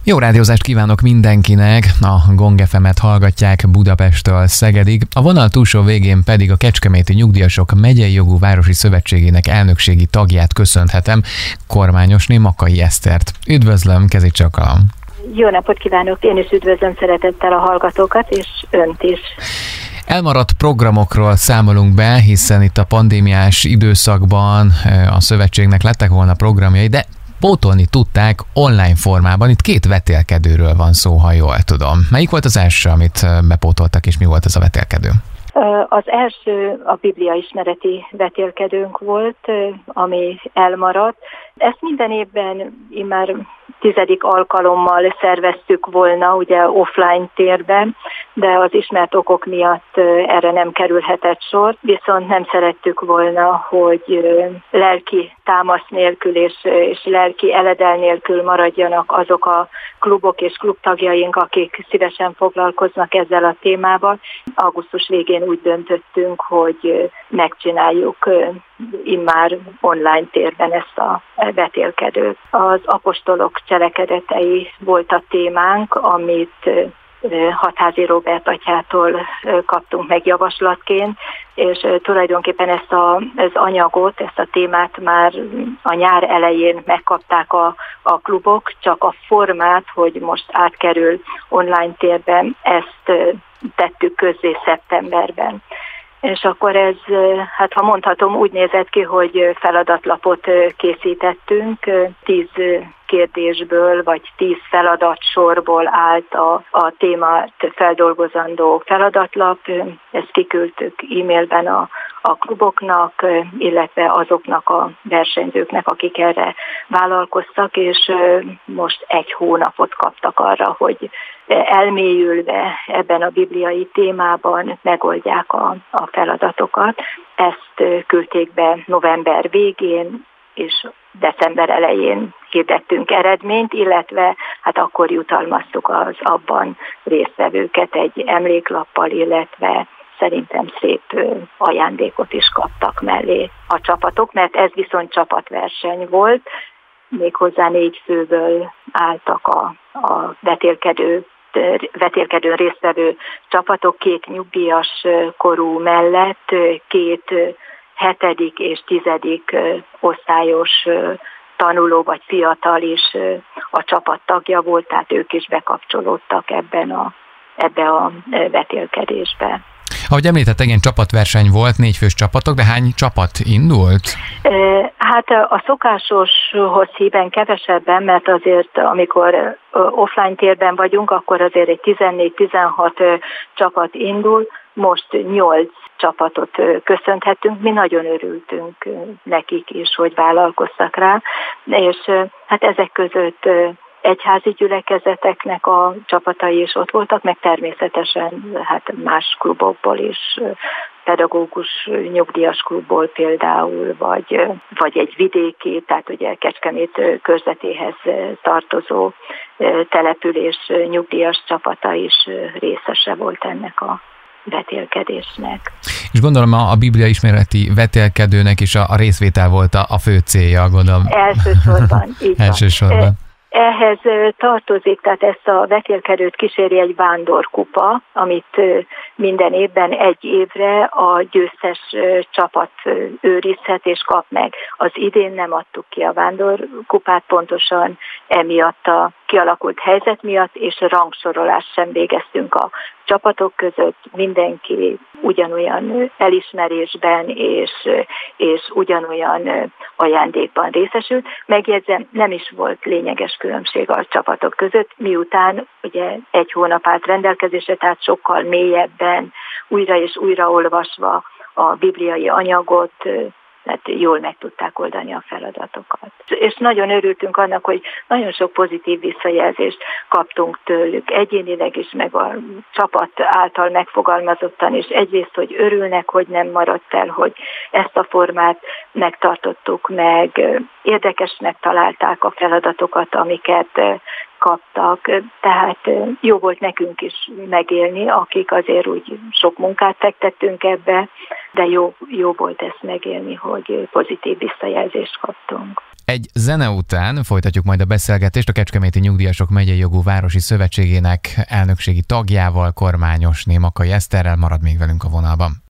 Jó rádiózást kívánok mindenkinek, a Gong FM-et hallgatják Budapesttől Szegedig, a vonal túlsó végén pedig a Kecskeméti Nyugdíjasok Megyei Jogú Városi Szövetségének elnökségi tagját köszönhetem, Kormányosné Makay Esztert. Üdvözlöm, kezi csakalom! Jó napot kívánok, én is üdvözlöm szeretettel a hallgatókat, és önt is. Elmaradt programokról számolunk be, hiszen itt a pandémiás időszakban a szövetségnek lettek volna programjai, de pótolni tudták online formában. Itt két vetélkedőről van szó, ha jól tudom. Melyik volt az első, amit bepótoltak, és mi volt ez a vetélkedő? Az első a Biblia ismereti vetélkedőnk volt, ami elmaradt. Ezt minden évben immár 10. alkalommal szerveztük volna, ugye offline térben, de az ismert okok miatt erre nem kerülhetett sor, viszont nem szerettük volna, hogy lelki támasz nélkül és lelki eledel nélkül maradjanak azok a klubok és klubtagjaink, akik szívesen foglalkoznak ezzel a témával. Augusztus végén úgy döntöttünk, hogy megcsináljuk immár online térben ezt a vetélkedőt. Az apostolok cselekedetei volt a témánk, amit Hatházi Róbert atyától kaptunk meg javaslatként, és tulajdonképpen ezt az anyagot, ezt a témát már a nyár elején megkapták a klubok, csak a formát, hogy most átkerül online térben, ezt tettük közzé szeptemberben. És akkor ez, hát ha mondhatom, úgy nézett ki, hogy feladatlapot készítettünk, 10 kérdésből, vagy 10 feladatsorból állt a témát feldolgozandó feladatlap. Ezt kiküldtük e-mailben a kluboknak, illetve azoknak a versenyzőknek, akik erre vállalkoztak, és most 1 hónapot kaptak arra, hogy elmélyülve ebben a bibliai témában megoldják a feladatokat. Ezt küldték be november végén, és december elején hirdettünk eredményt, illetve hát akkor jutalmaztuk az abban résztvevőket egy emléklappal, illetve szerintem szép ajándékot is kaptak mellé a csapatok, mert ez viszont csapatverseny volt, méghozzá 4 főből álltak a vetélkedőn résztvevő csapatok, 2 nyugdíjas korú mellett 2 7. és 10. osztályos tanuló vagy fiatal is a csapat tagja volt, tehát ők is bekapcsolódtak ebbe a vetélkedésbe. Ahogy említett, igen, csapatverseny volt, 4 fős csapatok, de hány csapat indult? Hát a szokásoshoz híven kevesebben, mert azért amikor offline térben vagyunk, akkor azért egy 14-16 csapat indul, most 8 csapatot köszönhetünk, mi nagyon örültünk nekik is, hogy vállalkoztak rá, és hát ezek között egyházi gyülekezeteknek a csapatai is ott voltak, meg természetesen hát más klubokból is, pedagógus nyugdíjas klubból például, vagy egy vidéki, tehát ugye Kecskemét körzetéhez tartozó település nyugdíjas csapata is részese volt ennek a vetélkedésnek. És gondolom a Biblia ismereti vetélkedőnek is a részvétel volt a fő célja, gondolom. Elsősorban, így van. Elsősorban. Ehhez tartozik, tehát ezt a vetélkedőt kíséri egy vándorkupa, amit minden évben 1 évre a győztes csapat őrizhet és kap meg. Az idén nem adtuk ki a vándorkupát pontosan emiatt a kialakult helyzet miatt, és rangsorolást sem végeztünk a csapatok között. Mindenki ugyanolyan elismerésben és ugyanolyan ajándékban részesült. Megjegyzem, nem is volt lényeges különbség a csapatok között, miután ugye 1 hónap állt rendelkezésre, tehát sokkal mélyebben, újra és újra olvasva a bibliai anyagot, tehát jól meg tudták oldani a feladatokat. És nagyon örültünk annak, hogy nagyon sok pozitív visszajelzést kaptunk tőlük, egyénileg is, meg a csapat által megfogalmazottan, és egyrészt, hogy örülnek, hogy nem maradt el, hogy ezt a formát megtartottuk meg, érdekesnek találták a feladatokat, amiket kaptak, tehát jó volt nekünk is megélni, akik azért úgy sok munkát fektettünk ebbe, de jó volt ezt megélni, hogy pozitív visszajelzést kaptunk. Egy zene után folytatjuk majd a beszélgetést a Kecskeméti Nyugdíjasok Megyei Jogú Városi Szövetségének elnökségi tagjával, Kormányosné Makay Eszterrel. Marad még velünk a vonalban.